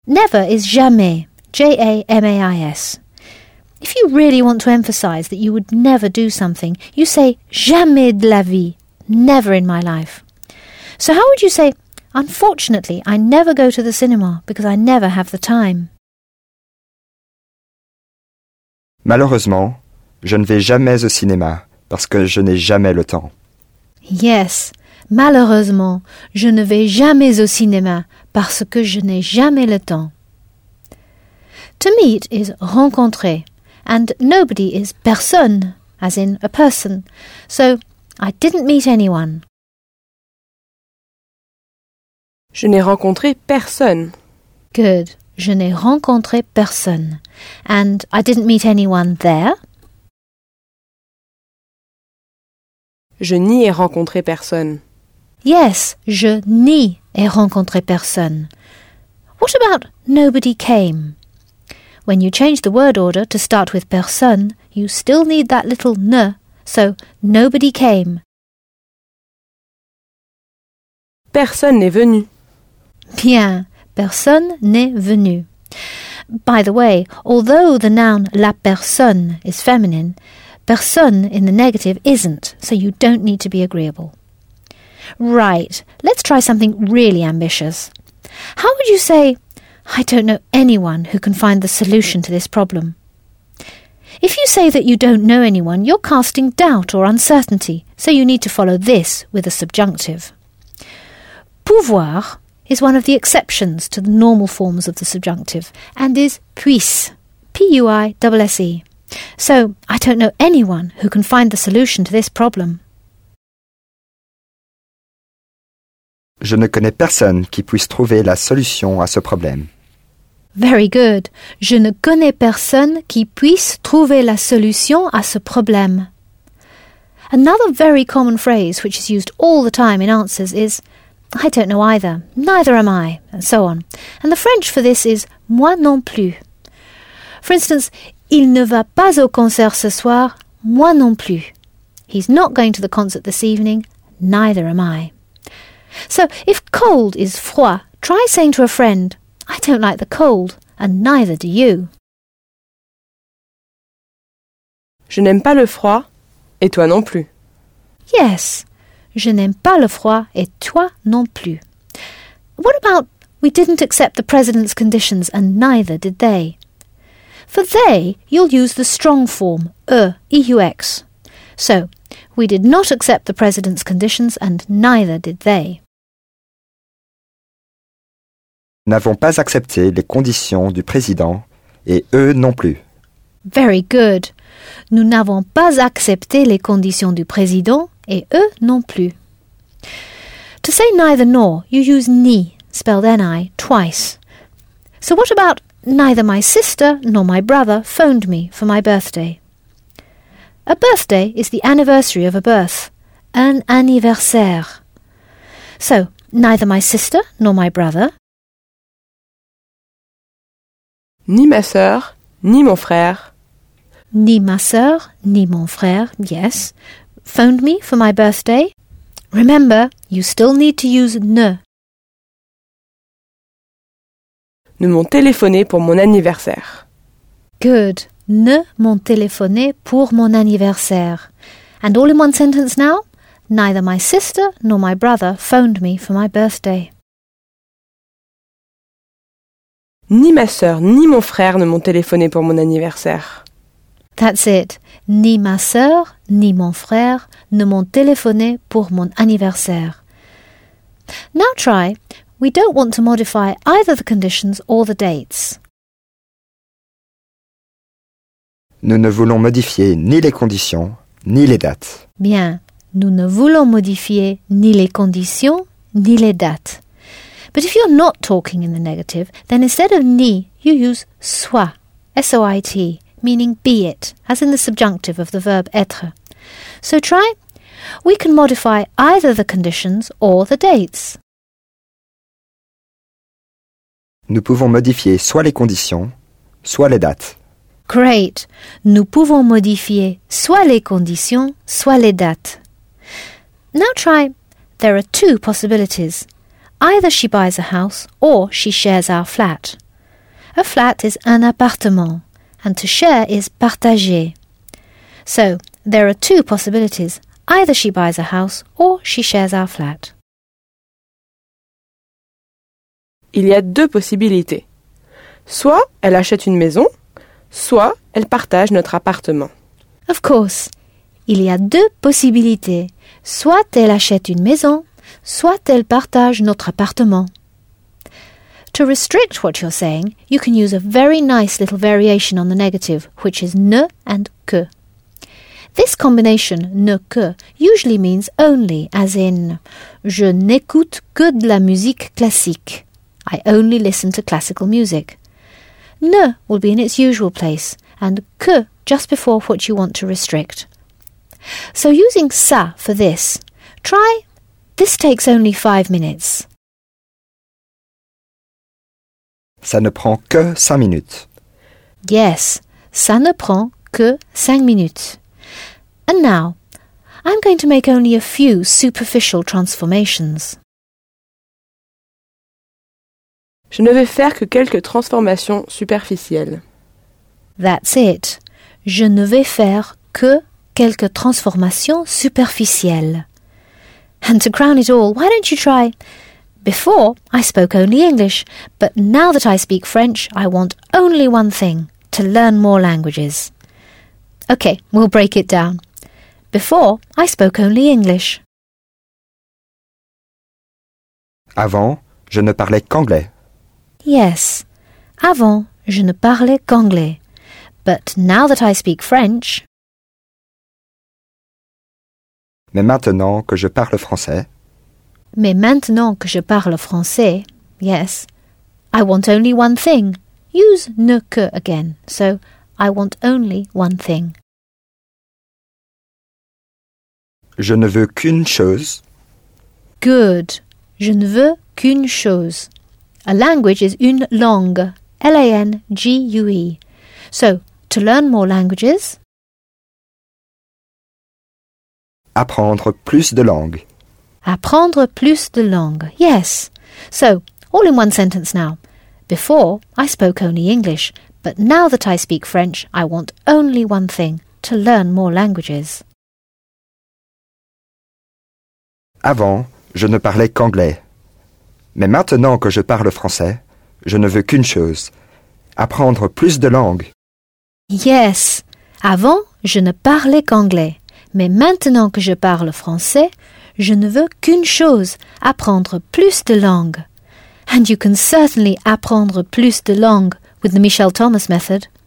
Never is jamais, J-A-M-A-I-S. If you really want to emphasize that you would never do something, you say jamais de la vie, never in my life. So how would you say, unfortunately, I never go to the cinema because I never have the time? Malheureusement, je ne vais jamais au cinéma parce que je n'ai jamais le temps. Yes, malheureusement, je ne vais jamais au cinéma parce que je n'ai jamais le temps. To meet is rencontrer, and nobody is personne, as in a person. So, I didn't meet anyone. Je n'ai rencontré personne. Good. Je n'ai rencontré personne. And I didn't meet anyone there. Je n'y ai rencontré personne. Yes, je n'y ai rencontré personne. What about nobody came? When you change the word order to start with personne, you still need that little ne, so nobody came. Personne n'est venu. Bien, personne n'est venu. By the way, although the noun la personne is feminine, personne in the negative isn't, so you don't need to be agreeable. Right, let's try something really ambitious. How would you say, I don't know anyone who can find the solution to this problem? If you say that you don't know anyone, you're casting doubt or uncertainty, so you need to follow this with a subjunctive. Pouvoir is one of the exceptions to the normal forms of the subjunctive and is puisse, P-U-I-S-S-E. So, I don't know anyone who can find the solution to this problem. Je ne connais personne qui puisse trouver la solution à ce problème. Very good. Je ne connais personne qui puisse trouver la solution à ce problème. Another very common phrase which is used all the time in answers is I don't know either, neither am I, and so on. And the French for this is moi non plus. For instance, il ne va pas au concert ce soir, moi non plus. He's not going to the concert this evening, neither am I. So, if cold is froid, try saying to a friend, I don't like the cold, and neither do you. Je n'aime pas le froid, et toi non plus. Yes, je n'aime pas le froid, et toi non plus. What about we didn't accept the president's conditions, and neither did they? For they, you'll use the strong form, E-U-X. So, we did not accept the president's conditions, and neither did they. N'avons pas accepté les conditions du président et eux non plus. Very good. Nous n'avons pas accepté les conditions du président et eux non plus. To say neither nor, you use ni, spelled N-I, twice. So what about neither my sister nor my brother phoned me for my birthday? A birthday is the anniversary of a birth, un anniversaire. So, neither my sister nor my brother, Ni ma sœur, ni mon frère. ni ma sœur, ni mon frère, yes, phoned me for my birthday. Remember, you still need to use ne. Ne m'ont téléphoné pour mon anniversaire. Good. Ne m'ont téléphoné pour mon anniversaire. And all in one sentence now? Neither my sister nor my brother phoned me for my birthday. Ni ma sœur, ni mon frère ne m'ont téléphoné pour mon anniversaire. That's it. Ni ma sœur, ni mon frère ne m'ont téléphoné pour mon anniversaire. Now try, we don't want to modify either the conditions or the dates. Nous ne voulons modifier ni les conditions, ni les dates. Bien, nous ne voulons modifier ni les conditions, ni les dates. But if you're not talking in the negative, then instead of ni, you use soit, S-O-I-T, meaning be it, as in the subjunctive of the verb être. So try, we can modify either the conditions or the dates. Nous pouvons modifier soit les conditions, soit les dates. Great. Nous pouvons modifier soit les conditions, soit les dates. Now try, there are two possibilities. Either she buys a house or she shares our flat. A flat is un appartement, and to share is partager. So, there are two possibilities. Either she buys a house or she shares our flat. Il y a deux possibilités. Soit elle achète une maison, soit elle partage notre appartement. Of course, il y a deux possibilités. Soit elle achète une maison, soit elle partage notre appartement. To restrict what you're saying, you can use a very nice little variation on the negative, which is ne and que. This combination, ne que, usually means only, as in, je n'écoute que de la musique classique. I only listen to classical music. Ne will be in its usual place, and que just before what you want to restrict. So using ça for this, try, this takes only 5 minutes. Ça ne prend que 5 minutes. Yes, ça ne prend que 5 minutes. And now, I'm going to make only a few superficial transformations. Je ne vais faire que quelques transformations superficielles. That's it. Je ne vais faire que quelques transformations superficielles. And to crown it all, why don't you try... Before, I spoke only English, but now that I speak French, I want only one thing, to learn more languages. Okay, we'll break it down. Before, I spoke only English. Avant, je ne parlais qu'anglais. Yes, avant, je ne parlais qu'anglais. But now that I speak French... Mais maintenant que je parle français, Mais maintenant que je parle français, yes, I want only one thing. Use ne que again. So, I want only one thing. je ne veux qu'une chose. Good. Je ne veux qu'une chose. A language is une langue. Langue. So, to learn more languages... Apprendre plus de langues. Apprendre plus de langues. Yes. So, all in one sentence now. Before, I spoke only English, but now that I speak French, I want only one thing, to learn more languages. Avant, je ne parlais qu'anglais. Mais maintenant que je parle français, je ne veux qu'une chose. Apprendre plus de langues. Yes. Avant, je ne parlais qu'anglais. Mais maintenant que je parle français, je ne veux qu'une chose, apprendre plus de langues. And you can certainly apprendre plus de langues with the Michel Thomas method.